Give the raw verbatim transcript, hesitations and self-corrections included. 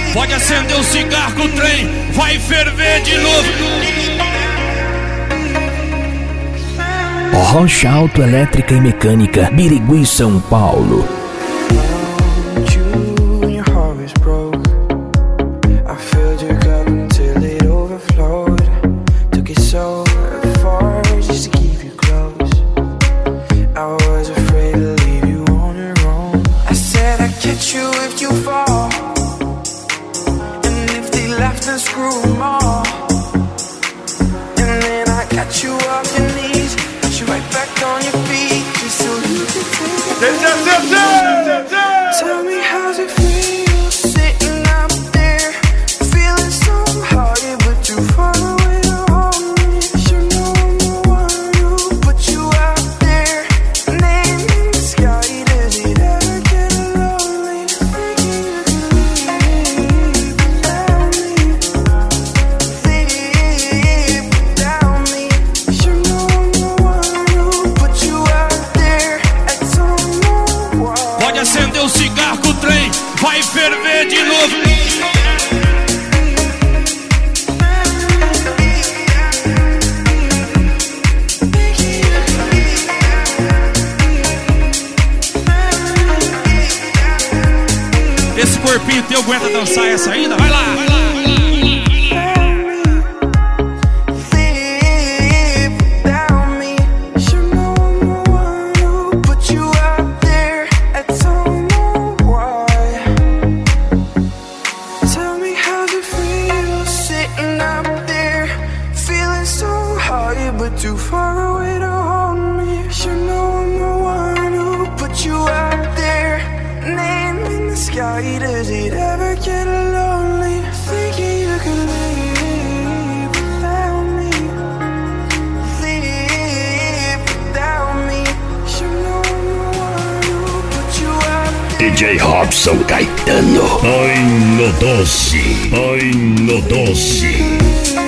Pode acender o cigarro que o trem vai ferver de novo. Rocha Autoelétrica e Mecânica, Birigui, São Paulo. Tell me how's it feel sitting up there, feeling so high but too far away to hold me. You know I'm the one who put you out there, name in the sky. Does it ever get lonely? Thinking you can leave without me, leave without me. You know I'm the one who put you out there. I don't know why. Pode acender o cigarro que o trem vai ferver de novo. Esse corpinho teu aguenta dançar essa ainda? Vai lá, vai lá. Too far away to hold me. You know I'm the one who put you out there, name in the sky. Does it ever get lonely? Thinking you could leave without me, leave without me. You know I'm the one who put you out there. D J Robson Caetano. Ai no doce, ai no doce.